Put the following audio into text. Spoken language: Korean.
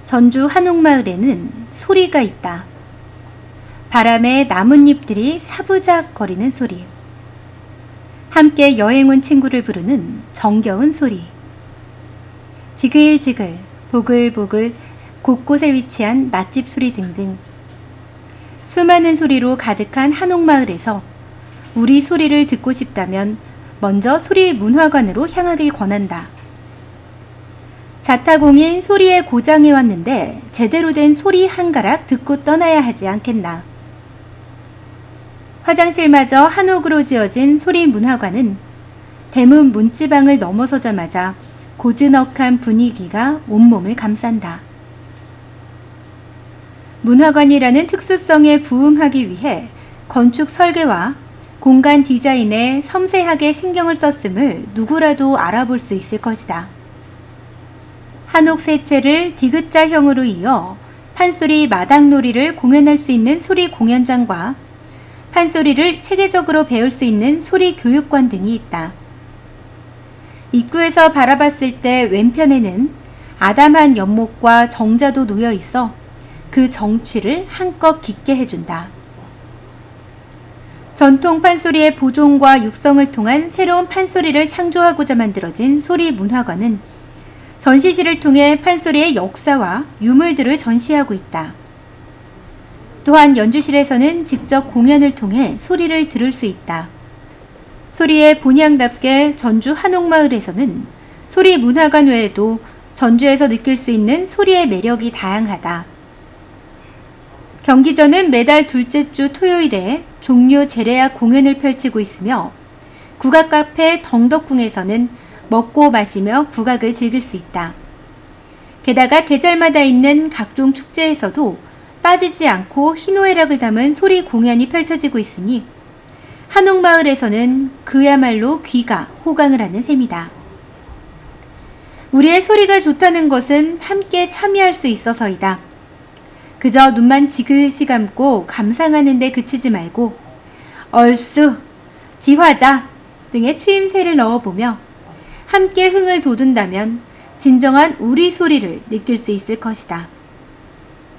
전주 한옥마을에는 소리가 있다. 바람에 나뭇잎들이 사부작거리는 소리. 함께 여행 온 친구를 부르는 정겨운 소리. 지글지글, 보글보글, 곳곳에 위치한 맛집 소리 등등. 수많은 소리로 가득한 한옥마을에서 우리 소리를 듣고 싶다면 먼저 소리문화관으로 향하길 권한다. 자타공인 소리에 고장해 왔는데 제대로 된 소리 한 가락 듣고 떠나야 하지 않겠나. 화장실마저 한옥으로 지어진 소리문화관은 대문 문지방을 넘어서자마자 고즈넉한 분위기가 온몸을 감싼다. 문화관이라는 특수성에 부응하기 위해 건축 설계와 공간 디자인에 섬세하게 신경을 썼음을 누구라도 알아볼 수 있을 것이다. 한옥 세 채를 디귿자형으로 이어 판소리 마당놀이를 공연할 수 있는 소리 공연장과 판소리를 체계적으로 배울 수 있는 소리 교육관 등이 있다. 입구에서 바라봤을 때 왼편에는 아담한 연못과 정자도 놓여 있어 그 정취를 한껏 깊게 해준다. 전통 판소리의 보존과 육성을 통한 새로운 판소리를 창조하고자 만들어진 소리문화관은 전시실을 통해 판소리의 역사와 유물들을 전시하고 있다. 또한 연주실에서는 직접 공연을 통해 소리를 들을 수 있다. 소리의 본향답게 전주 한옥마을에서는 소리문화관 외에도 전주에서 느낄 수 있는 소리의 매력이 다양하다. 경기전은 매달 둘째 주 토요일에 종료 재래악 공연을 펼치고 있으며 국악카페 덩덕궁에서는 먹고 마시며 국악을 즐길 수 있다. 게다가 계절마다 있는 각종 축제에서도 빠지지 않고 희노애락을 담은 소리 공연이 펼쳐지고 있으니 한옥마을에서는 그야말로 귀가 호강을 하는 셈이다. 우리의 소리가 좋다는 것은 함께 참여할 수 있어서이다. 그저 눈만 지그시 감고 감상하는 데 그치지 말고 얼쑤, 지화자 등의 추임새를 넣어보며 함께 흥을 돋운다면 진정한 우리 소리를 느낄 수 있을 것이다.